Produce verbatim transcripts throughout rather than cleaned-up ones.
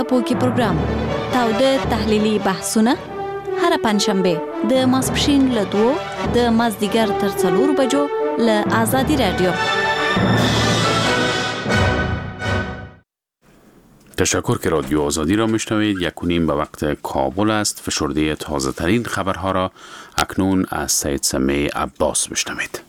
پوکی پروګرام تاوده تحلیلی بحثونه هر پنځشنبه د ماسپښین له دوه د مازدیګر تر څلور بجو له آزادی رادیو. تشکر که رادیو آزادی را میشنوید. یک و نیم به وقت کابل است. فشرده تازه ترین خبرها را اکنون از سید سمیع عباس میشنوید.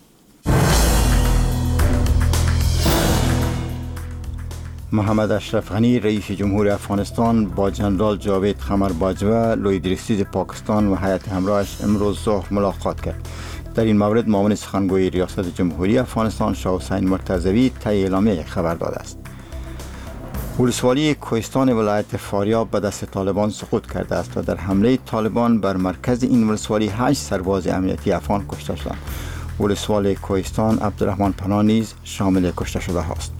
محمد اشرف غنی رئیس جمهور افغانستان با جنرال جاوید قمر باجوه لوی درستیز پاکستان و هیئت همراهش امروز ظهر ملاقات کرد. در این مورد معاون سخنگوی ریاست جمهوری افغانستان شاه حسین مرتضوی طی اعلامیه خبر داده است. ولسوالی کوهستان ولایت فاریاب به دست طالبان سقوط کرده است و در حمله طالبان بر مرکز این ولسوالی هشت سرباز امنیتی افغان کشته شدند. ولسوال کوهستان عبدالرحمن پناه نیز شامل کشته شده است.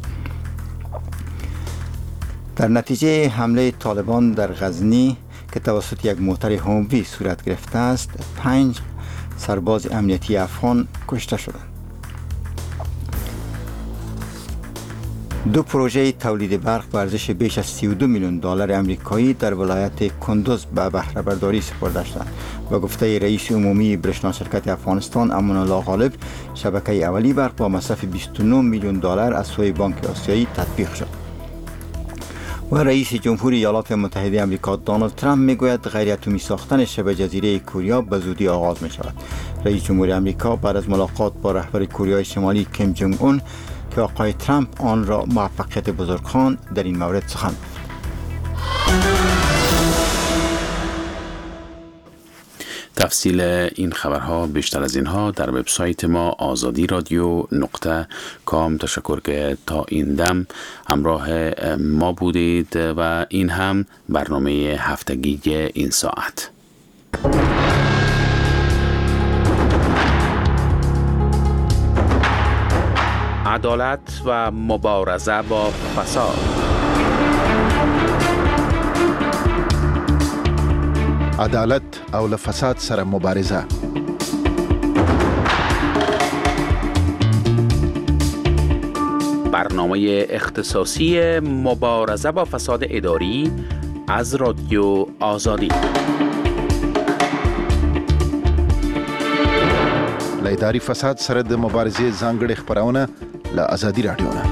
در نتیجه حمله طالبان در غزنی که توسط یک موتر هوموی صورت گرفته است، پنج سرباز امنیتی افغان کشته شدند. دو پروژه تولید برق به ارزش بیش از سی و دو میلیون دلار آمریکایی در ولایت کندوز به بهره برداری سپرده شدند. به گفته رئیس عمومی برشنا شرکت افغانستان امان الله غالب، شبکه اولی برق با مصرف بیست و نه میلیون دلار از سوی بانک آسیایی تطبیق شد. و رئیس جمهوری ایالات متحده آمریکا دونالد ترامپ میگوید غیر اتمی ساختن شبه جزیره کوریا به زودی آغاز می شود. رئیس جمهوری آمریکا بعد از ملاقات با رهبر کوریای شمالی کیم جونگ اون که آقای ترامپ آن را موفقیت بزرگ خواند در این مورد سخن گفت. تفصیل این خبرها بیشتر از اینها در وبسایت ما آزادی رادیو نقطه کام. تشکر که تا این دم همراه ما بودید و این هم برنامه هفتگی این ساعت. عدالت و مبارزه با فساد. عدالت او له فساد سره مبارزه. برنامه اختصاصی مبارزه با فساد اداری از رادیو آزادی. له اداري فساد سره د مبارزې ځانګړي خبرونه له آزادي رادیو نه.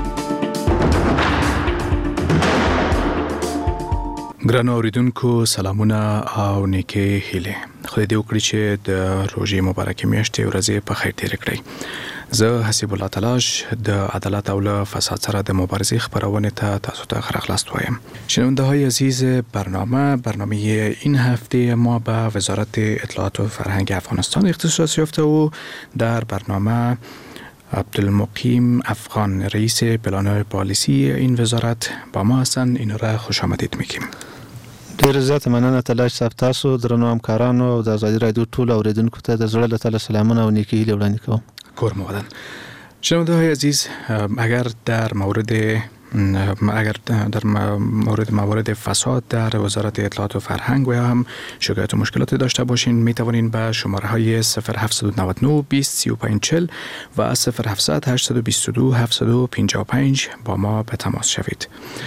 ګران اوریدونکو سلامونه او نیکه هیله. خدای دې وکړي چې د روژې مبارکې میاشتې ورځې په خیر تېرې کړئ. زه حسیب الله تلاش د عدالت او له فساد سره د مبارزې خبرونه ته تاسو ته ښه راغلاست وایم. شنونده‌های عزیز، برنامه برنامه این هفته ما به وزارت اطلاعات و فرهنگ افغانستان اختصاص یافته و در برنامه عبدالمقیم افغان رئیس پلان پالیسی این وزارت با ما هستند. این را خوش آمدید میگیم. ډیر زیات مننه تلاش صاحب، تاسو درنو همکارانو او د آزادي رادیو ټول اوریدونکو ته د زړه له تله سلامونه او نیکي هیلې وړاندې کوم. کور مو ودان. شنونده‌های عزیز، اگر در مورد اگر در مورد موارد فساد در وزارت اطلاعات و فرهنگ و یا هم شکایت و مشکلات داشته باشین، می توانین به شماره های صفر هفت نه نه بیست سی و پنج چهل و صفر هفت هشت دو دو هفت پنج پنج با ما به تماس شوید.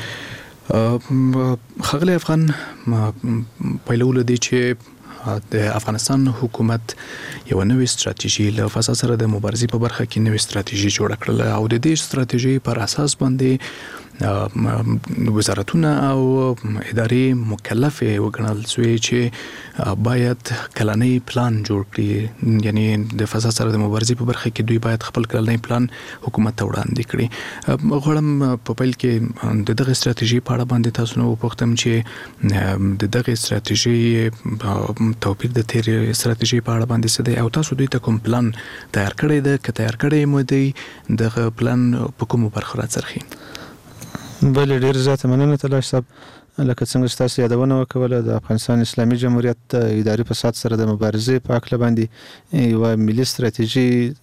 ښاغلی افغان، پیلولو دی چې د افغانستان حکومت یو نوې ستراتیژي له فساد سره د مبارزې په برخه کې نوې ستراتیژي جوړه کړله او د دې ستراتیژي پر اساس باندې وزارتونه او ادارې مکلف وګڼل شوې چې باید کلنی پلان جوړ کړي، یعنی د فساد سره د مبارزې په برخه کې دوی باید خپل کلنی پلان حکومت ته وړاندې کړي. غواړم په پیل کې د دغه ستراتیژي په اړه باندې تاسو نو وپوښتم چې د دغه ستراتیژي توپیر د تیر ستراتیژي په اړه باندې څه دی او تاسو دوی ته کوم پلان تیار کړی دی؟ که تیار کړی مو دی، دغه پلان په کومو برخو راڅرخي؟ بله، ډیر زیات مننه تلاش صاحب. لکه څنګه چې تاسو یادونه وکوله، د افغانستان اسلامي جمهوریت اداري فساد سره د مبارزې په اړه باندې یو ملي ستراتیژي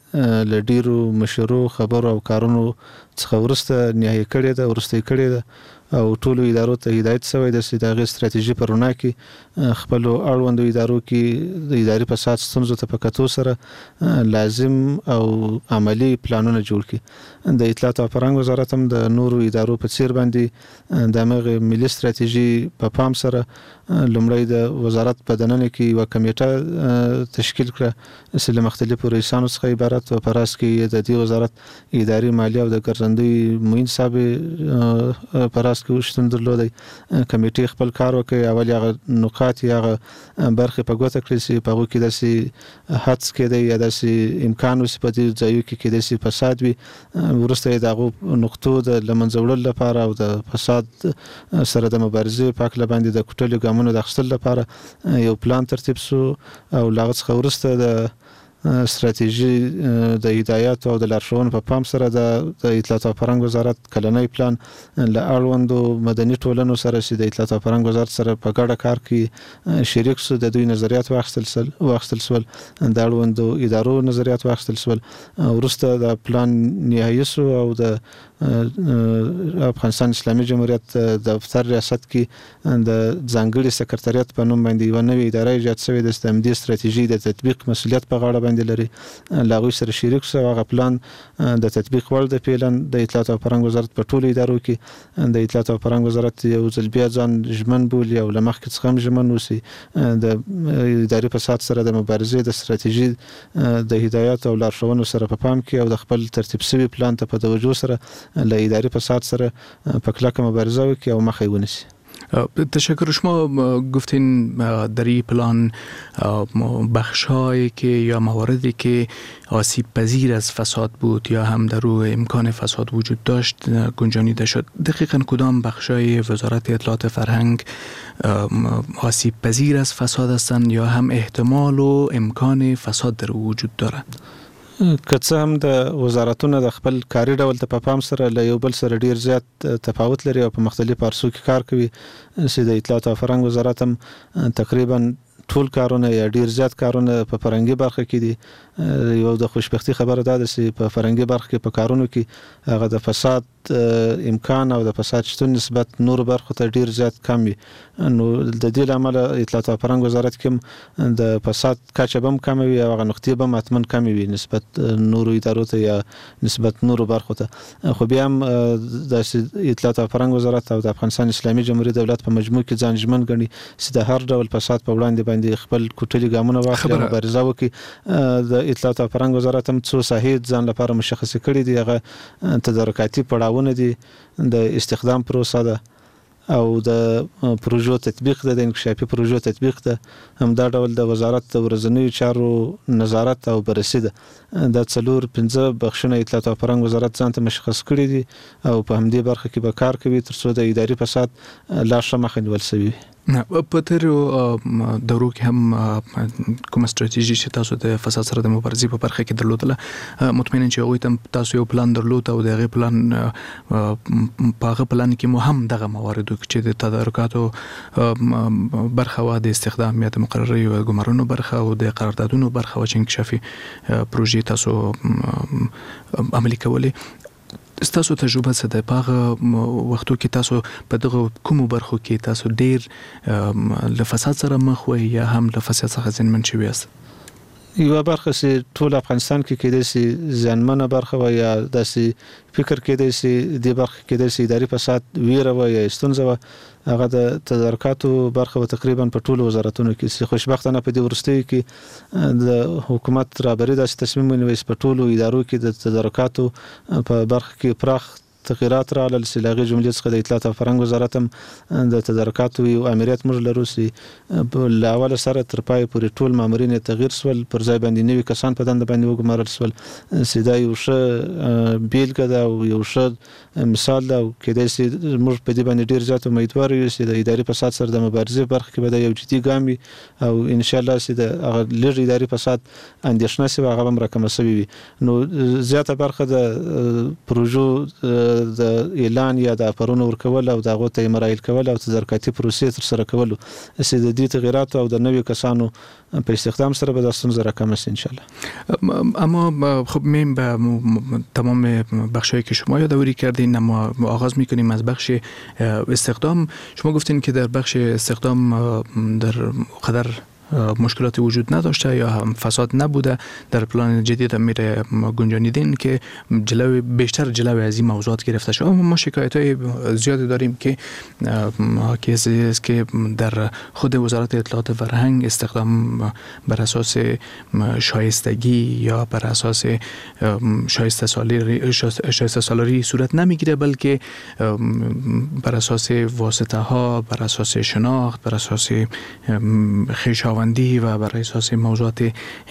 ل ډیرو مشورو خبرو او کارونو څخه ورسته نهایی کړې ده ورسته کړې ده او ټولو ادارو ته هدایت شوی د سیداغه ستراتیژي پرونه کې خپل اړوندو ادارو کې د اداري فساد ستونزو ته په کتو سره لازم او عملی پلانونه جوړ کړي. د اطلاعات او فرهنګ وزارت هم د نورو ادارو په څیر باندې د مغه ملي ستراتیژي په پام سره لومړی د وزارت په دننه کې یو کمیټه تشکیل کړه چې له مختلفو رئیسانو څخه عبارت او پراس کې د دې وزارت اداري مالیه او د ګرځندوی معین صاحب پراس کې شتون درلودي. کمیټې خپل کار وکړي اول هغه نقاط یا برخه په ګوته کړی چې په هغه کې داسې حدس کېدی یا داسې امکان وسې په دې ځایو کې کې داسې فساد وي ورسته دغه نقطو د لمنځوړل لپاره او د فساد سره د مبارزې په اړه باندې د کوټلو ګامونو د اخیستل لپاره یو پلان ترتیب شو او لاغت څخه ورسته د استراتیژي د هدایت او د لارښوونې په پام سره د اطلاعات او فرهنګ وزارت کلنۍ پلان له اړوندو مدني ټولنو سره چې د اطلاعات او فرهنګ وزارت سره په ګډه کار کې شریک شو د دوی نظریات واخیستل سول واخیستل سول د اړوندو ادارو نظریات واخیستل سول ورسته د پلان نهایی شو او د افغانستان اسلامي جمهوریت د دفتر ریاست کې د ځانګړي سکرټریات په نوم باندې یو نوې اداره ایجاد شوې د استمدادي ستراتیژي د تطبیق مسولیت په غاړه باندې لري لاغوي سره شریک شو. هغه پلان د تطبیق وړ د پیلن د اطلاعات او فرهنګ وزارت په ټولو ادارو کې د اطلاعات او فرهنګ وزارت یو ځل بیا ځان ژمن بولي او لمخ کې څخه ژمن وسی د اداري فساد سره د مبارزې د ستراتیژي د هدایت او لارښوونو سره په پام کې او د خپل ترتیب شوی پلان ته په توجه سره له اداري فساد سره په کلکه مبارزه وکړي او مخه ونیسي. تشکر. شما گفتین در این پلان بخشایی که یا مواردی که آسیب پذیر از فساد بود یا هم در روی امکان فساد وجود داشت گنجانیده شد. دقیقاً کدام بخشای وزارت اطلاعات فرهنگ آسیب پذیر از فساد هستند یا هم احتمال و امکان فساد در وجود دارند؟ کڅ هم د وزارتونو د خپل کاري ډول ته په پام سره له یو بل سره ډیر زیات تفاوت لري او په مختلفو ارسو کې کار کوي. چې د اطلاعات او فرهنګ وزارت هم تقریبا ټول کارونه یا ډیر زیات کارونه په فرهنګي برخه کې دي. یو د خوشبختی خبره ده چې په فرهنګي برخه کې په کارونو کې هغه د فساد امکان او د فساد شتون نسبت نور برخو ته ډیر زیات کم وي. نو د دې لامل اطلاعات او فرهنګ وزارت کې د فساد کچه بم کم وي او هغه نقطې بم اتمن کم وي نسبت نور ادارو ته یا نسبت نور برخو ته. خو بیا هم د اطلاعات او فرهنګ وزارت او د افغانستان اسلامي جمهوریت دولت په مجموع کې ځان ژمن ګڼي چې د هر ډول فساد په وړاندې باندې خپل کوټلي ګامونه واخلي او مبارزه وکړي. د اطلاعات او فرهنګ وزارت هم څو ساحې ځان لپاره مشخص کړي دي. هغه تدارکاتي پړاوونه دي د استخدام پروسه ده او د پروژو تطبیق ده د انکشافي پروژو تطبیق ده هم دا ډول د وزارت د ورځنیو چارو نظارت او بررسي ده. د څلور پنځه بخښنه اطلاعات او فرهنګ وزارت ځان ته مشخص کړي دي او په همدې برخه کې به کار کوي ترڅو د اداري فساد لا ښه مخه نیول شوی. په تیرو دورو کې هم کوم ستراتیژي چې تاسو د فساد سره د مبارزې په برخه کې درلودله مطمئنا چې هغوی ته تاسو یو پلان درلود او د هغې پلان په هغه پلان کې مو هم دغه موارد چې د تدارکاتو برخه وه د استخدام یا د مقرریو ګمارنو برخه او د قراردادونو برخه وه چې انکشافي پروژې تاسو عملي کولې. ستاسو تجربه څه ده په هغه وختو کې تاسو په دغه کومو برخو کې تاسو ډیر له فساد سره مخ وئ یا هم له فساد څخه زیانمن شوي یاست؟ یو برخه چې ټول افغانستان کې کېدای شي زیانمنه برخه وه یا داسې فکر کېدای شي دې برخه کېدای شي اداري فساد ویره وه یا ستونزه وه هغه د تدارکاتو برخه وه تقریبا په ټولو وزارتونو کې چې خوشبختانه په دې وروستیو کې د حکومت رهبري داسې تصمیم ونیوی چې په ټولو ادارو کې د تدارکاتو په برخه کې پراخ تغیرات راغلل. چې له هغې جملې څخه د اطلاعات او فرهنګ وزارت هم د تدارکاتو یو امریت موږ لرو چې له اوله سره تر پایه پورې ټول مامورین یې تغییر سول پر ځای باندې نوي کسان په دنده باندې وګمارل سول. چې دا یو ښه بیلګه ده او یو ښه مثال ده او کېدای شي موږ په دې باندې ډېر زیات امیدوار یو چې د اداري فساد سره د مبارزې برخه کې به دا یو جدي ګام وي او انشاءالله چې د هغه لږ اداري فساد اندېښنه شي هغه هم راکمه شوې وي. نو زیاته برخه د پروژو د اعلان یا د اپرونو ورکول او د هغو ته مراحل کول او تدارکاتي پروسې تر سره کول چې د دې تغییرات او د نوي کسانو په استخدام سره به د ستونزه راکمه شي ان شاء الله. اما خب میم به تمام بخشایی که شما یادآوری کردین، اما آغاز میکنیم از بخش استخدام. شما گفتین که در بخش استخدام در قدر مشکلات وجود نداشته یا هم فساد نبوده. در پلان جدید میره گنجانیدین که جلوی بیشتر جلوی از این موضوعات گرفته شده. ما شکایت های زیادی داریم که کیسی است که در خود وزارت اطلاعات و فرهنگ استخدام بر اساس شایستگی یا بر اساس شایسته سالاری شایسته سالاری صورت نمیگیره، بلکه بر اساس واسطه ها، بر اساس شناخت، بر اساس خویشاوندی و بر اساس موضوعات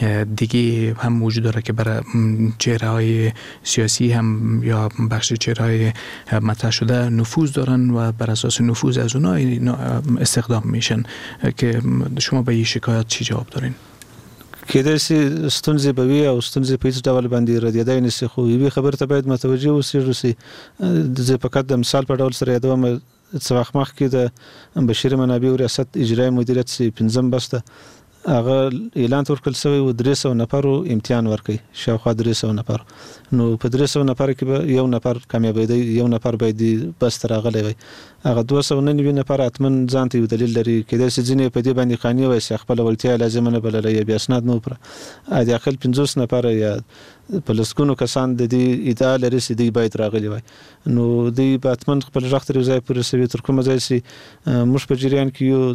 دیگه هم وجود داره که برای چهره‌های سیاسی هم یا بخش چهره‌های مطرح شده نفوذ دارن و بر اساس نفوذ از اونها استخدام میشن. که شما به این شکایت چی جواب دارین؟ کېدای شي ستونزې به وي او ستونزې په هیڅ ډول باندې ردېدای نه شي، خو یوې خبرې ته باید متوجه اوسېږو چې زه فقط د مثال په ډول سره یادوم. څه وخت مخکې د بشري منابعو ریاست اجرایي مدیریت چې پنځم بسته هغه اعلان ورکړل شوی و درې سوه نفرو امتحان ورکړي، شاوخوا درې سوه نفر. نو په درې سوه نفر کې به یو نفر کامیابېدی، یو نفر باید بس ته راغلی وي. هغه دوه سوه نهه نوي نفر حتما ځان ته یو دلیل لري. کېدای شي ځینې په دې باندې قانع وي چې خپله وړتیا لازمه نه بلله یا بیا اسناد نه وپوره. حداقل پنځوس نفره یا په لسګونو کسان د دې ادعا لري چې دوی باید راغلي وای. نو دوی به حتما خپل غږ تر یو ځای پورې رسوي تر کومه ځای چې موږ په جریان کې یو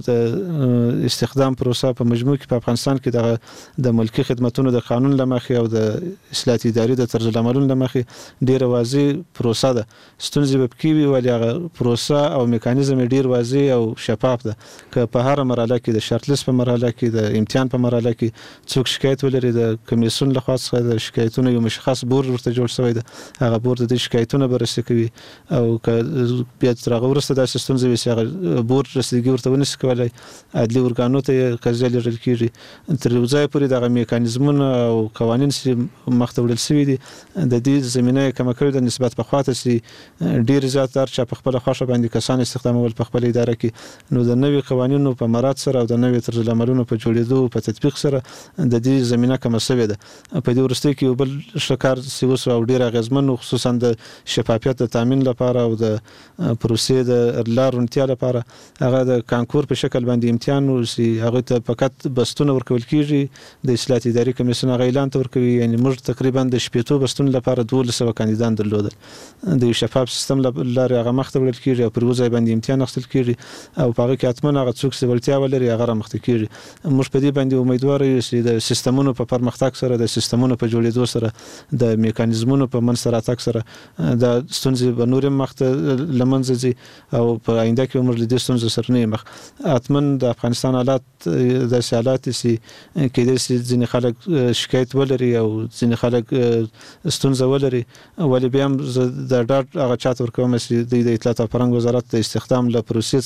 د استخدام پروسه په مجموع کې په افغانستان کې دغه د ملکي خدمتونو د قانون له مخې او د اصلاحات اداري د طرز العملونو له مخې ډېره واضح پروسه ده. ستونزې به پکې وي ولې هغه پروسه او میکانیزم یې ډېر واضح او شفاف ده. که په هره مرحله کې د شرط لیست په مرحله کې د امتحان په مرحله کې څوک شکایت ولري، د کمیسیون لخوا څخه د شکایتونو یو مشخص بورډ ورته جوړ شوی ده، هغه بورډ د شکایتونو بررسي کوي او که بیا تر هغه وروسته داسې ستونزې وي چې هغه بورډ رسیدګي ورته ونشي کولی، عدلي ارګانو ته قضیه لیږل کېږي. تر یو ځایه پورې دغه میکانیزمونه او قوانین چې مخته وړل شوي دي د دې زمینه یې کمه کړې ده نسبت پخوا ته چې ډېر زیات هر چا په خپله خوښه باندې کسان استخدامول په خپله اداره کې. نو د نوي قوانینو په مراعات سره او د نوي طرز العملونو په جوړېدو په تطبیق سره د دې زمینه کمه شوې ده. په دې وروستیو کې یو بل ښه کار چې وسو او ډېر اغېزمن خصوصا د شفافیت د تامین لپاره او د پروسې د لارونتیا لپاره هغه د کانکور په شکل باندې امتحان و چې هغوی ته فقط بستونه ورکول کېږي. د اصلاحات اداري کمیسیون هغه اعلان ته ورکوي. یعنې موږ تقریبا د شپېتو بستونو لپاره دولس سوه کاندیدان درلودل. د یو شفاف سیستم له لارې هغه مخته وړل کېږي او پر یوه ځای باندې امتحان اخیستل کېږي او په هغه کې حتما هغه څوک چې وړتیا ولري هغه رامخته کېږي. موږ په دې باندې امیدواره یو چې د سیستمونو په پرمختګ سره د سیستمونو په جوړېدو سره د میکانیزمونو په منځته راتګ سره د ستونزې به نورې مخته له منځه ځي او په آینده کې به موږ له دې ستونزو سره نه یو مخ. حتما د افغانستان حالات داسې حالات دي چې کېدای شي ځینې خلک شکایت ولري او ځینې خلک ستونزه ولري، ولې بیا هم زه د ډاډ هغه چا ته ورکوم چې دوی د اطلاعات او فرهنګ وزارت د استخدام له پروسې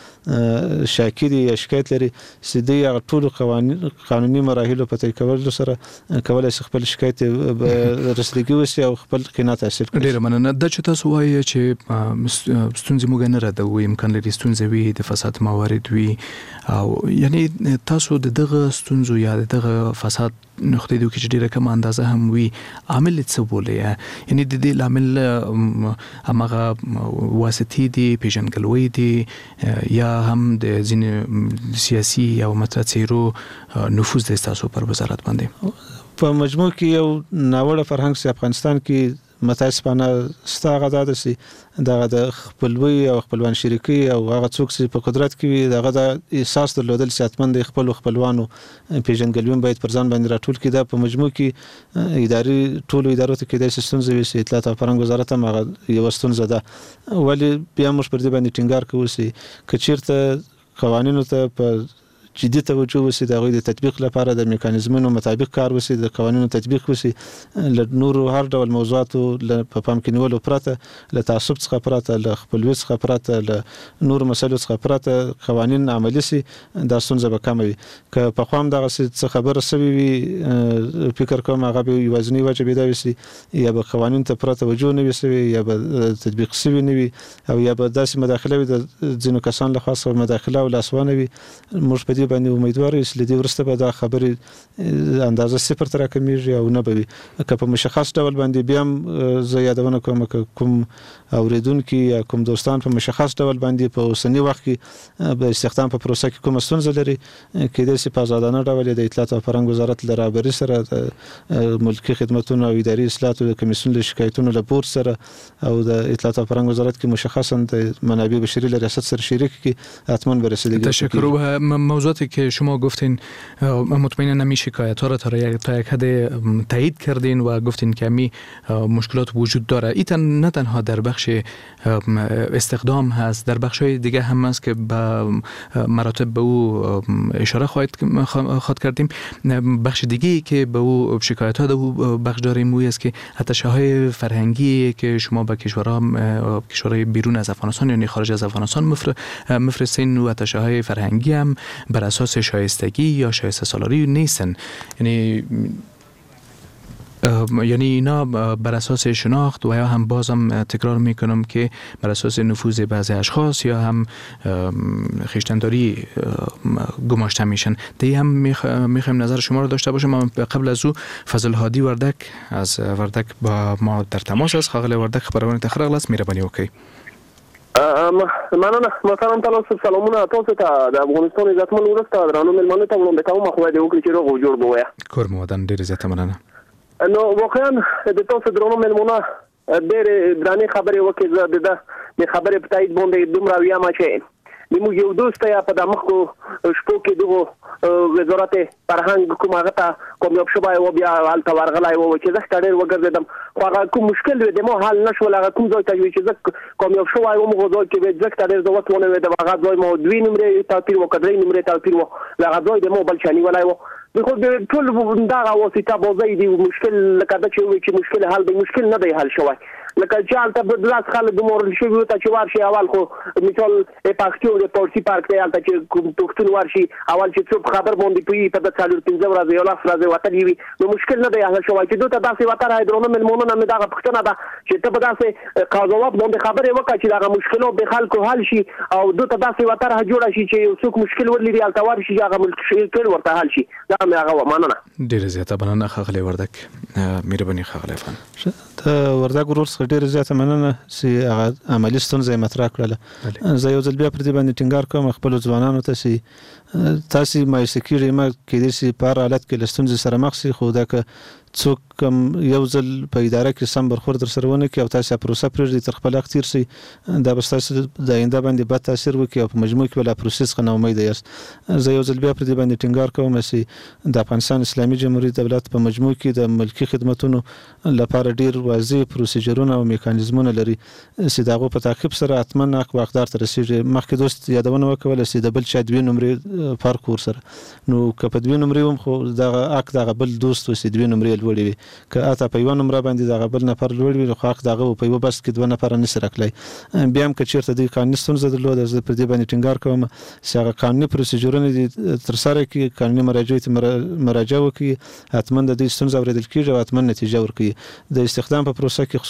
څخه شاکي دي یا شکایت لري چې دوی هغه ټولو قانوني مراحلو په طی کولو سره کولی شي خپل شکایت رسیدګي وشي او خپل قناعت حاصل کړي. ډېره مننه. دا چې تاسو وایي چې ستونزې موږ نه ردوو، امکان لري ستونزې وي، د فساد موارد وي، او یعنی تاسو د دغه ستونزو یا د دغه فساد نقطې دوی کې ډېره کم اندازه هم وي عامل څه بولي؟ یعنی د دې عامل همغه واسطې دي، پیژنګلوي دي، یا هم د ځینې سیاسي او مطرح څیرو نفوذ دی ستاسو پر وزارت باندې؟ په مجموع کې یو ناوړه فرهنګ چې افغانستان کې متاسفانه ستا هغه دا ده چې دغه د خپلوي او خپلوان شریکي او هغه څوک چې په قدرت کې وي دغه د احساس درلودل چې حتما د خپلو خپلوانو پیژنګلوي باید پر ځان باندې راټول کړي. دا په مجموع کې اداري ټولو ادارو ته کېدای شي ستونزې وي چې اطلاعات او فرهنګ وزارت هم هغه یوه ستونزه ده. ولې بیا موږ پر دې باندې ټینګار کوو چې که چېرته قوانینو ته په جدي توجه وسی د غوې د تطبیق لپاره د میکانیزمونو مطابق کار وسی د قوانینو تطبیق وسی ل نور هر ډول موضوعاتو په پام کې نیولو پرته له تعصب څخه پرته له خپلوي څخه پرته له نور مسایلو څخه پرته قوانین عملي سي دا ستونزه به کموي که په خام دغه څه خبره سوي وي فکر کوم هغه به وزنی وجه بيدا وسی یا به قوانین ته پرته توجه نه وسی یا به تطبیق سوي نه وي او یا به داسې مداخله وي د ځینو کسان له خاصه مداخله او لاسوانه وي موږ په دې باندې امیدوار یو چې لدی ورسته به دا خبرې اندازه صفر تر کمیږي او نه به که په مشخص ډول باندې بیا هم زه یادونه کوم کوم اوریدونکو یا کوم دوستان په مشخص ډول باندې په اوسنی وخت کې د استخدام په پروسه کې کوم ستونزه لري کېدای شي په آزادانه ډول د اطلاعات او فرهنګ وزارت له رهبري سره د ملکي خدماتو او اداري اصلاحاتو د کمیسیون له شکایتونو له بورډ سره او د اطلاعات او فرهنګ وزارت کې مشخصا د منابع بشری له ریاست سره شریک کی حتما به رسیدگی. تشکر. و موضوعاتی که شما گفتین مطمئنا نمی شکایت ها را تا یک حد تایید کردین و گفتین که می مشکلات وجود داره. ایتن نه تنها در بخش استخدام هست، در بخش های دیگه هم هست که به مراتب به او اشاره خواهد خواهد کردیم. بخش دیگه که به او شکایت ها دو بخش داریم وی است که اتشه های فرهنگی که شما به کشورها کشورهای بیرون از افغانستان یعنی خارج از افغانستان مفر مفرستین و اتشه های فرهنگی هم بر اساس شایستگی یا شایسته سالاری نیستن، یعنی یعنی اینا بر اساس شناخت و یا هم بازم تکرار میکنم که بر اساس نفوذ بعضی اشخاص یا هم خویشتنداری گماشته میشن. دی هم میخوایم نظر شما رو داشته باشم. قبل از او فضل هادی وردک از وردک با ما در تماس است. خاغل وردک خبرونه تخرق لاس مهرباني وکړئ. مننه محترم تاسو سلامونه تاسو ته د افغانستان عزتمن ورسته درانو ملمنو ته وړاندې کوم خو دې وکړي چې روغ جوړ بویا کور مو ودان ډیر زیاته مننه. نو واقعا د تاسو درانو ملمنو ډېر درانه خبرې وکړي د د خبرې په تایید باندې دومره ویا ما چې موږ یو دوست یا په دمخو شپو کې دغه وزارت فرهنګ کوم هغه ته کوم یو شبای و بیا حالت ورغلای و چې زه ډېر وګرځیدم خو هغه کوم مشکل دی د مو حل نشول. هغه کوم ځای ته چې زه کوم یو شبای و موږ ځای کې زه ډېر زوت ونه و د هغه ځای مو دوی نمرې توپیر وکړې نمرې توپیر و هغه ځای د مو بل چاني ولای و خو د ټول دا واسطه بوزي دی مشکل لکه دا چې مشکل حل دی مشکل نه دی حل شوی لکه چې ته د لاس خلک مورل شوی ته چې ورشي اول خو مثال پاکستان د پورسي پارک ته البته چې پښتون ورشي اول چې څوک خبر باندې پوي په د څلور پنځه ورځې یو لاس راځي وته دی نو مشکل نه دی حل شوی چې دوی ته داسې وته راځي نو ملمونو نه دا پښتنه ده چې ته په داسې قضاوت باندې خبرې وکړه چې دا مشکلو به خلکو حل شي او دوی ته داسې وته را جوړ شي چې څوک مشکل ورلري البته ورشي هغه مشکل ورته حل شي. دا مې هغه مننه. ډیر زیاته مننه خاغلی وردک. مهرباني خاغلی فن. ته وردک ورور څخه ډیر زیاته مننه چې هغه عملي ستونزې مطرح کړله. زه یو ځل بیا پر دې باندې ټینګار کوم خپل ځوانانو ته چې تاسو مایوسه کیږئ ما کې دې چې په حالت کې لستونزې سره مخ شي خو دا که څوک کم یو ځل په اداره کې سم برخورد در سره ونه کې او تاسو پروسه پرېږدئ تر خپل وخت تیر شي دا به تاسو د آینده باندې بد تاثیر وکړي او په مجموع کې ولا پروسس څخه امید یاست. زه یو ځل بیا پر دې باندې ټینګار کوم چې د افغانستان اسلامي جمهوریت دولت په مجموع کې د ملکی خدماتونو لپاره ډیر واضح پروسیجرونه او میکانیزمونه لري چې دغه په تعقیب سره اتمن حق واقدار ته رسیږي. مخکې دوست یادونه وکوله چې د بل چا دوی نمرې فرق ور سره نو که په دوی نمرې هم خو دغه حق دغه بل دوست وسې دوی نمرې لوړې وي که اته په یو نمبر باندې دغه بل نفر لوړ وي خو حق دغه په یو بس کې دوه نفر نه سره کړی بیا هم که چیرته د قانوني ستونزه درلوده زه پر دې باندې ټینګار کوم چې هغه قانوني پروسیجرونه دي تر سره کې قانوني مراجعه ته مراجعه وکړي اتمن د دې ستونزه اوریدل کیږي او اتمن نتیجه ورکړي. د استخدام په پروسه کې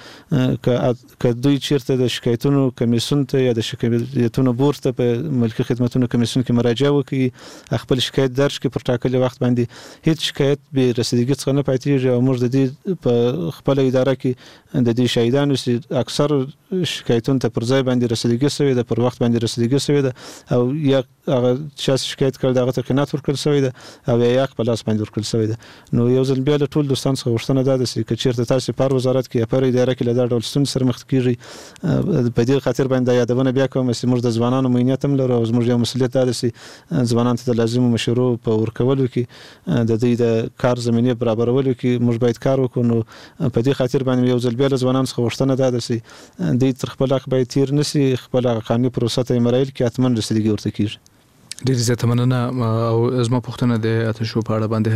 خصوصا که دوی چیرته د شکایتونو کمیسیون ته یا د شکایتونو بورډ ته په ملکی خدماتو کمیسیون کې مراجعه وکړي خپل شکایت درج کړي پر ټاکلي وخت باندې هیڅ شکایت به رسیدګي څخه نه پاتې او موږ د دې په خپل اداره کې د دې شاهدانو چې اکثر شکایتونه ته پر ځای باندې رسیدګي شوی ده پر وخت باندې رسیدګي شوی ده او یا هغه چې شکایت کړ دغه ته قناعت ورکړل شوی ده او یا خپل لاس باندې ورکړل شوی ده. نو یو ځل بیا له ټول دوستان څخه غوښتنه ده چې چیرته تاسو په وزارت کې یا په اداره کې له دا ډول ستونزې سره مخ کیږي په دې خاطر باندې یادونه بیا کوم چې موږ د ځوانانو مینیت هم لرو او موږ یو مسؤلیت ده چې ځوانانو ته د لازمو مشورو په ورکولو کې د دې د کار زمینه برابرولو کې موږ باید کار وکړو. نو په دې خاطر باندې یو ځل بیا له ځوانانو څخه غوښتنه ده چې دوی تر خپل حق باید تیر نشي خپل قانوني پروسه ته مراحل کې اتمن رسیدګي ورته کیږي. ډیر زیاته مننه. او زما پوښتنه د آتشو په اړه باندې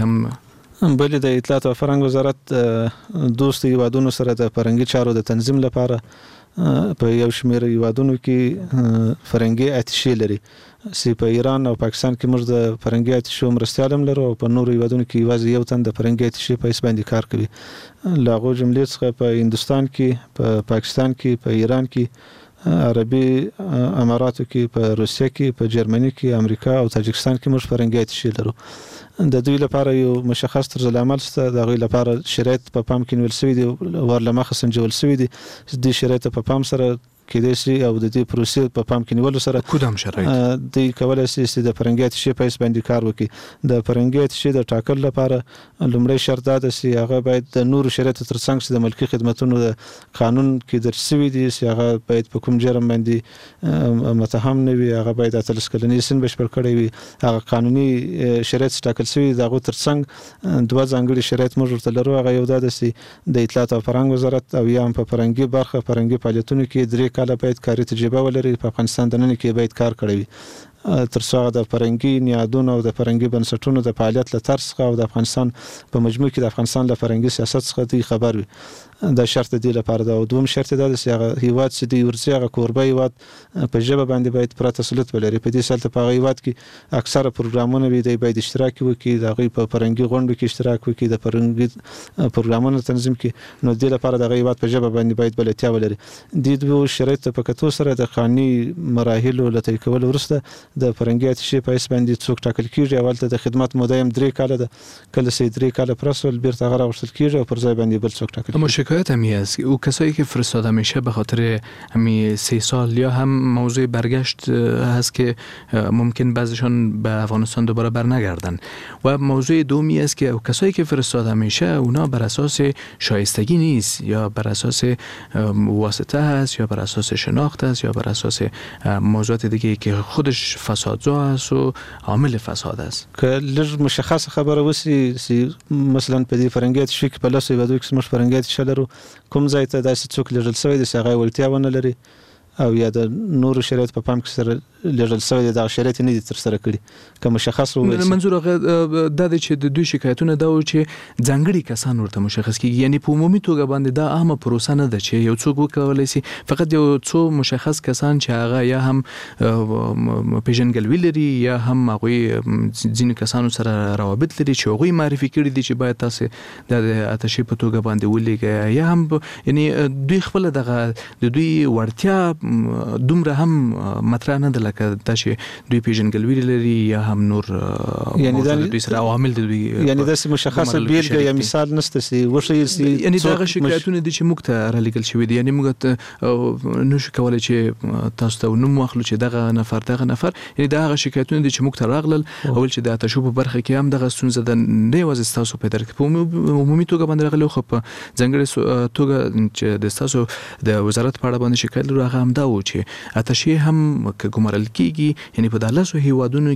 هم بلې د اطلاعات او فرهنګ وزارت دوست هیوادونو سره د فرهنګي چارو د تنظیم لپاره په یو شمېر هیوادونو کې فرهنګي اتشې لري. چې په ایران او پاکستان کې موږ د فرهنګي اتشو مرستیال هم لرو او په نورو هیوادونو کې یوازې یو تن د فرهنګي اتشې په حیث باندې کار کوي. له هغو جملې څخه په هندوستان کې، په پاکستان کې، په ایران کې، عربي اماراتو کې، په روسیه کې، په جرمني کې، امریکا او تاجکستان کې موږ فرهنګي اتشې لرو. د دوی لپاره یو مشخص طرز العمل شته، د هغوی لپاره شرایط په پام کې نیول شوي دي، ورلمخه سنجول شوي دي. د شرایط په پام سره کېدای شي او د دې پروسې په پام کې نیولو سره کدام شرایط د کولای شي چې د فرهنګي اتشې په حیث باندې کار وکړي. د فرهنګي اتشې د ټاکلو لپاره لومړی شرط دا ده چې هغه باید د نورو شرایطو ترڅنګ چې د ملکي خدمتونو د قانون کې درج شوي دي، چې هغه باید په کوم جرم باندې متهم نه وي، هغه باید اتلس کلنې سن بشپړ کړی وي، هغه قانوني شرایط ټاکل شوي د هغو ترڅنګ دوه ځانګړي شرایط موږ ورته لرو. هغه یو دا ده چې د اطلاعات او فرهنګ وزارت او یا هم په فرهنګي برخه فرهنګي فعالیتونو کې درې کاله باید کاري تجربه ولري، په افغانستان دننه کې باید کار کړی وي، تر څو د فرهنګي نیادونو او د فرهنګي بنسټونو د فعالیت له طرز څخه او د افغانستان په مجموع کې د افغانستان له فرهنګي سیاست څخه دوی خبر وي. دا شرط دی لپاره دا. او دوم شرط دا چې هغه هیواد چې دی ورسي هغه کوربه هیواد په ژبه باندې باید پوره تسلط ولري. په دې سلته په هغه هیواد کې اکثره پروګرامونه وي، دی باید اشتراک وکړي، د هغوی په فرهنګي غونډو کې اشتراک وکړي، د فرهنګي پروګرامونو تنظیم کې. نو دې لپاره د هغه هیواد په ژبه باندې باید بلدتیا ولري. دې دوه شرایط په کتو سره د قانوني مراحلو له طی کولو وروسته د فرهنګي اتشې په حیث باندې څوک ټاکل کېږي. اولته د خدمت موده هم درې کاله ده، کله چې درې کاله پوره شول بیرته هغه راوستل کېږي او پر ځای باندې بل څوک ټاکل کېږي. شکایت هم هست او کسایی که فرستاده میشه به خاطر همین سه سال یا هم موضوع برگشت هست که ممکن بعضیشان به افغانستان دوباره برنگردن، و موضوع دومی است که کسایی که فرستاده میشه اونا بر اساس شایستگی نیست، یا بر اساس واسطه هست، یا بر اساس شناخت است، یا بر اساس موضوعات دیگه که خودش فسادزا است و عامل فساد است. که لږ مشخص خبره وسی مثلا په دې فرهنګي اتشې کې په لاسو هیوادو کې موږ فرهنګي اتشې لرو، کوم ځای ته داسې څوک لېږل شوی دی چې هغه وړتیا ونه لري او یا د نورو شرایط په پام کې سره لېږل شوی دی، دغه شرایط نه دي ترسره کړي. که مشخص وویل شي منظور هغه دا دی چې د دوی شکایتونه دا و چې ځانګړي کسان ورته مشخص کېږي، یعنی په عمومي توګه باندې دا عامه پروسه نه ده چې یو څوک وکولی شي، فقط یو څو مشخص کسان چې هغه یا هم پیژنګلوي لري یا هم هغوی ځینو کسانو سره روابط لري چې هغوی معرفي کړي دي چې باید تاسې د اتشې په توګه باندې ولیږئ، یا هم یعنی دوی خپله دغه د دوی وړتیا دومره هم مطرح نه ده لکه دا چې دوی پیژنګلوي لري یا هم نور یعنی دا دوی سره عوامل د دوی یعنی داسې مشخصه بیلګه یا مثال نشته چې وښیي چې یعنی دغه شکایتونه دي چې موږ ته رالیږل شوي دي، یعنی موږ نشو کولی چې تاسو ته نوم واخلو چې دغه نفر دغه نفر، یعنی دا هغه شکایتونه دي چې موږ ته راغلل اول چې د اتشو په برخه کې هم دغه ستونزه ده، نه یوازې ستاسو په درک په عمومي توګه باندې راغلي، خو په ځانګړې توګه چې د ستاسو د وزارت په اړه باندې شکایت لرو هغه هم دا و چې اتشې هم که ګمارل کېږي، یعنی په دالسو هیوادونو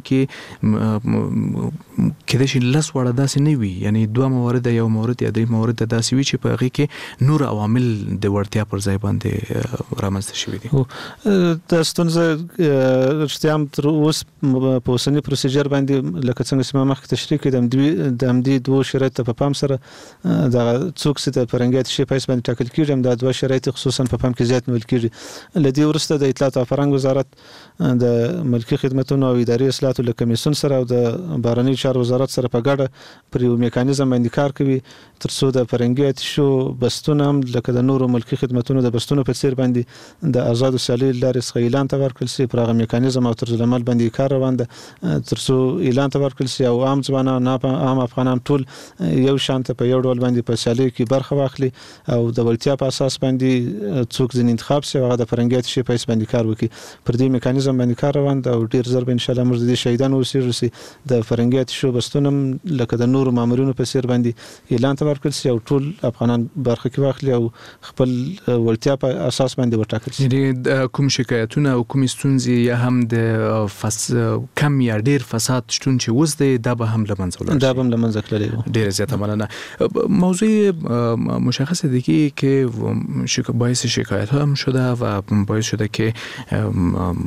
کې کېدای شي لس واړه داسې نه وي، یعنی دوه موارد یا یو مورد یا درې مورد داسې وي چې په هغې کې نور عوامل د وړتیا پر ځای باندې رامنځته شوي دي. دا ستونزه رښتیا هم تر اوس په اوسني پروسیجر باندې لکه څنګه چې ما مخکې تشریح کړې د همدې دوو شرایطو په پام سره دغه څوک چې د فرهنګي اتشې په حیث باندې ټاکل کېږي هم دا دوه شرایط خصوصا په پام کې زیات نیول کېږي. له دې وروسته د اطلاعات او فرهنګ وزارت د ملکي خدمتونو او اداري اصلاحاتو له کمیسیون سره او د بهرنیو چارو وزارت سره په ګډه پر یو میکانیزم باندې کار کوي تر څو د فرهنګي اتشو بستونه هم لکه د نورو ملکي خدمتونو د بستونو په څیر باندې د آزادو سیالیو له لارې څخه اعلان ته ورکړل شي، پر هغه میکانیزم او طرز العمل باندې کار روان ده تر څو اعلان ته ورکړل شي او عام ځوانان عام افغانان ټول یو شان ته په یو ډول باندې په سیالیو کې برخه واخلي او د وړتیا په اساس باندې څوک ځینې انتخاب شي او هغه د فرهنګي اتشې په حیث باندې کار وکړي. پر دې میکانیزم باندې کار روان ده او ډیر زر به ان شاء الله موږ د دې شهیدانو اوسېږو چې د فرهنګي اتشو بستونه لکه د نورو مامورینو په څیر باندې اعلان ته ورکړل شي او ټول افغانان برخه کې واخلي او خپل وړتیا په اساس باندې وټاکل شي. یعنی کوم شکایتونه او کوم ستونزې یا هم د فس کم یا ډیر فساد شتون چې اوس دی دا به هم له منځه ولاړ شي، دا به هم له منځه تللی. ډیره زیاته مننه. موضوع مشخص دیگه که باعث شکایت هم شده و باعث شده که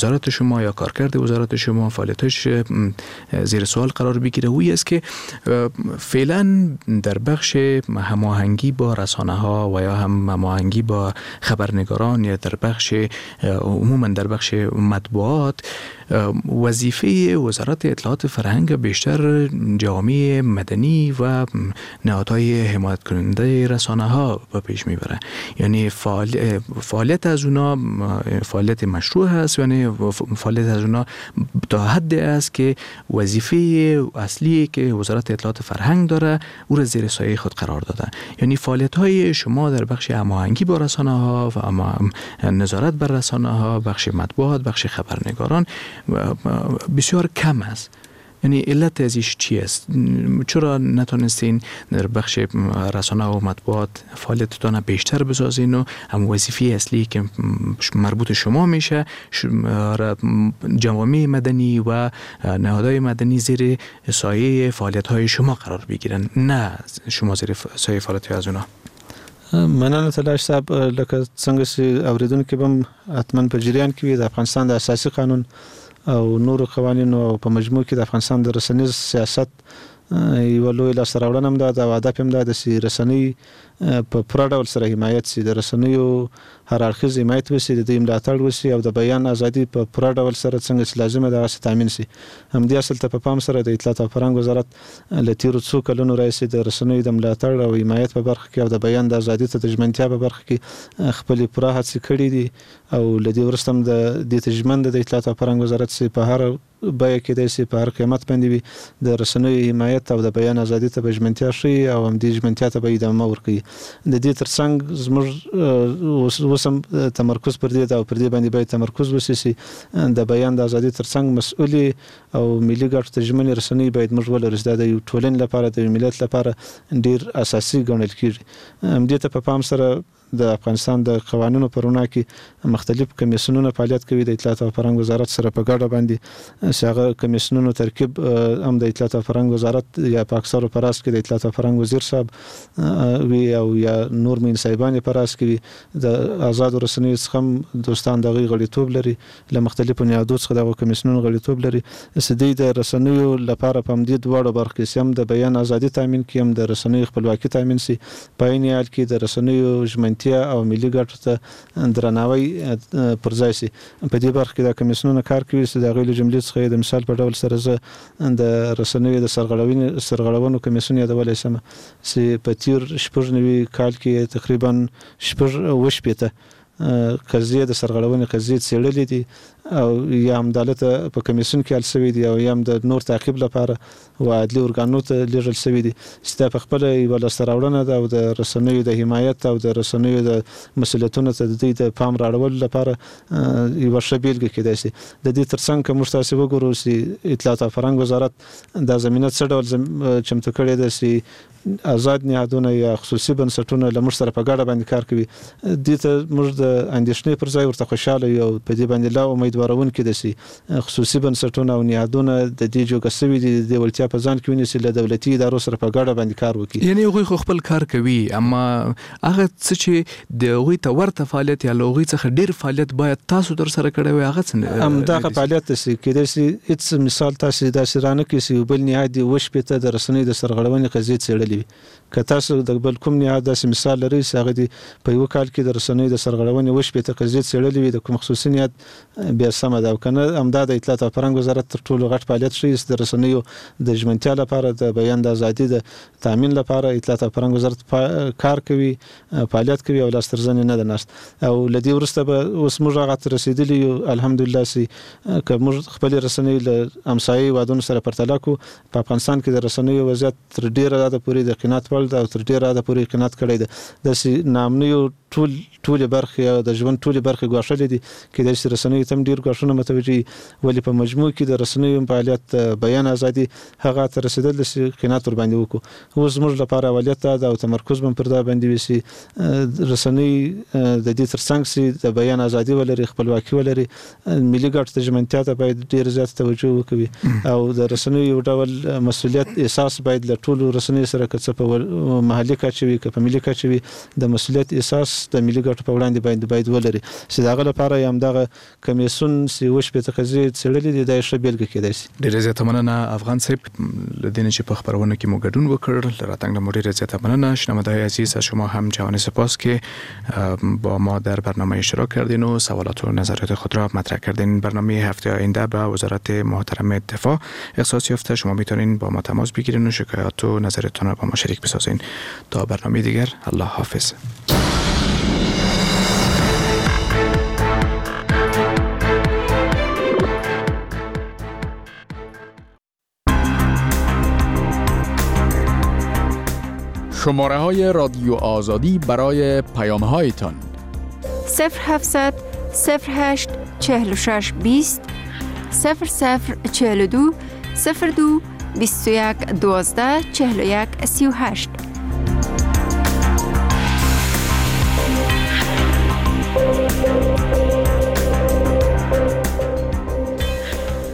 وزارت شما یا کارکرد وزارت شما فعالیتش زیر سوال قرار بگیره وی است که فعلا در بخش هماهنگی با رسانه ها و یا هم هماهنگی با خبرنگاران یا در بخش عموما در بخش مطبوعات وظیفه وزارت اطلاعات فرهنگ بیشتر جامعه مدنی و نهادهای حمایت کننده رسانه ها به پیش میبره. یعنی فعالیت از اونا فعالیت مشروع هست، یعنی فعالیت از اونا تا حد است که وظیفه اصلی که وزارت اطلاعات فرهنگ داره او را زیر سایه خود قرار داده. یعنی فعالیت های شما در بخش هماهنگی با رسانه ها و نظارت بر رسانه ها، بخش مطبوعات، بخش خبرنگاران بسیار کم است. یعنی علت ازش چی است؟ چرا نتونستین در بخش رسانه و مطبوعات فعالیتتان بیشتر بسازین و هم وظیفه اصلی که مربوط شما میشه جوامع مدنی و نهادهای مدنی زیر سایه فعالیت های شما قرار بگیرن، نه شما زیر سایه فعالیت از اونا؟ مننه تلاش صاحب، لکه څنګه چې اوریدونکو بم حتما په جریان کې وي د افغانستان د اساسي قانون او نور قوانینو او په مجموع کې د افغانستان د رسنیز سیاست یو لوی لاس راوړنه هم ده او هدف هم ده چې رسنۍ په پوره ډول سره حمایت شي، د رسنیو هر اړخیز حمایت وشي، د دوی ملاتړ وشي او د بیان ازادي په پوره ډول سره څنګه چې لازمه ده هغه تامین شي. همدې اصل ته په پام سره د اطلاعات او فرهنګ وزارت له تیرو څو کلونو راهیسې د رسنیو د ملاتړ او حمایت په برخه کې او د بیان د ازادي ته د ژمنتیا په برخه کې خپل پوره هڅې کړې دي او له دې وروسته هم د دې ته ژمن ده د اطلاعات او فرهنګ وزارت چې په هر بیه کې د سي په هر قیمت باندې وي د رسنیو حمایت او د بیان ازادي ته به ژمنتیا شي او هم د ژمنتیا ته به ادامه ورکړي. د دې ترڅنګ زموږ وسم تمرکز پر دې دا پر دې باندې به تمرکز وشي د بیان د ازادي ترڅنګ مسؤلي او ملي ګټو ته ژمنې رسنۍ باید موږ ولرو چې د ټولنې لپاره د ملت لپاره ډیر اساسي ګڼل کیږي. همدې ته په پام سره د افغانستان د قوانینو پرونه کې مختلف کمیسیونونه فعالیت کوي د اطلاعات او فرهنګ وزارت سره په ګډه باندې څنګه کمیسیونونو ترکیب هم د اطلاعات او فرهنګ وزارت یا په اکثرو پراس کې د اطلاعات او فرهنګ وزیر صاحب وی او یا نور مين صاحبان پراس کې د آزاد رسنیو څخه دوستان دغه غړیتوب لري له مختلفو نیادو څخه د کمیسیونونو غړیتوب لري سدي د رسنیو لپاره په مدید وړو برخې سم د بیان ازادي تامین کیم د رسنیو خپلواکي تامین سي پاینیال کې د رسنیو ژمنتیا او ملي ګټو ته درناوی پر ځای سي. په دې برخه کې د کمیسیونونو کار کوي چې د غوښتل جملې څخه د مثال په ډول سره زه د رسنیو د سرغړونې سرغړونو کمیسیون یادولای سم چې په تیر شپږ نوي کال کې تقریبا شپږ وشپېته قضیه د سرغړونې قضیه څېړلې دي او یا هم دالته په کمیسیون کې حل شوی دی او یا هم د نور تعقیب لپاره و عدلي ارګانو ته لیږل شوی دی چې په خپل یو لاسراوړنه ده او د رسنیو د حمایت او د رسنیو د مسؤلیتونو ته د دې د پام راړول لپاره یو ښه بیلګه کېدای شي. د دې ترڅنګ کوم تاسو وګورئ چې اطلاعات او فرهنګ وزارت د زمينه څه ډول چمتو کړی دی چې آزاد نهادونه یا خصوصي بنسټونه له موږ سره په ګډه باندې کار کوي. دې ته موږ د اندېښنې پر ځای ورته خوشاله یو په دې باندې لا امیدوارون کې دي خصوصي بنسټونه او نهادونه د دې جوګسوي دي د ولتیا په ځان کې ونیسي له دولتي ادارو سره په ګډه باندې کار وکړي. یعنی هغه خپل کار کوي اما هغه څه چې د هغه ته ورته فعالیت یا هغه څخه ډیر فعالیت باید تاسو در سره کړی وي هغه څه هم دا فعالیت چې کېدای شي هیڅ مثال تاسو د سرانه کې سی بل نهادي وش پته د رسنۍ د سرغړونې قضیه څېړلې وي که تاسو د بل کوم نهاد د مثال لري چې هغه دی په یو کال کې د رسنۍ د سرغړونې وش پته قضیه څېړلې وي د کوم خصوصي نهاد بیا سم ده او کنه امداد اطلاعات او فرهنګ وزارت تر ټولو غټ فعالیت شي د رسنیو د ژمنتیا لپاره د بیان د ازادي د تامین لپاره اطلاعات او فرهنګ وزارت کار کوي فعالیت کوي او لاسترزنه نه ده نشته او لدی ورسته به اوس موږ غت رسیدلی الحمدلله سي که موږ خپل رسنۍ له امسایي وادونو سره پرتله کو په افغانستان کې د رسنیو وضعیت تر ډیره ده پوری د قناعت ول او تر ډیره ده پوری قناعت کړی ده د سي نامنیو ټول ټول برخه د ژوند ټول برخه غوښلې دي کې د رسنیو تم ډیر غوښنه متوجي ولې په مجموع کې د رسنیو فعالیت بیان ازادي هغه تر رسیدل د قناعت ور باندې وکړو. اوس موږ لپاره اولویت ده او تمرکز هم پر دا باندې وسی رسنۍ د دې ترڅنګ سي د بیان ازادي ولري خپلواکي ولري ملي ګټو ته ژمنتیا ته باید ډیر زیات توجه وکړي او د رسنیو یو ډول مسؤلیت احساس باید له ټولو رسنیو سره کڅ په محلي کچوي که په ملي کچوي د مسؤلیت احساس د ملي ګټو په وړاندې باید باندې باید ولري چې دغه لپاره هم دغه کمیسون سی وش په تخزي څړلې دي د شبېلګه کېدای شي. ډېر زیاته مننه افغان صاحب لدین چې په خبرونه کې مو ګډون وکړ لراتنګ نمو ډېر زیاته مننه. شنونده‌های عزیز از شما هم جوان سپاس که با ما در برنامه اشتراک کردین و سوالات و نظرات خود را مطرح کردین. برنامه هفته آینده به وزارت محترم دفاع اختصاص یافته. شما میتونین با ما تماس بگیرین و شکایات و نظرتون را با ما شریک بسازین. تا برنامه دیگر الله حافظ. شماره های رادیو آزادی برای پیام هایتان صفر هفتصد صفر هشت چهل و شش بیست صفر صفر چهل و دو صفر دو بیست و یک دوازده چهل و یک سی و هشت.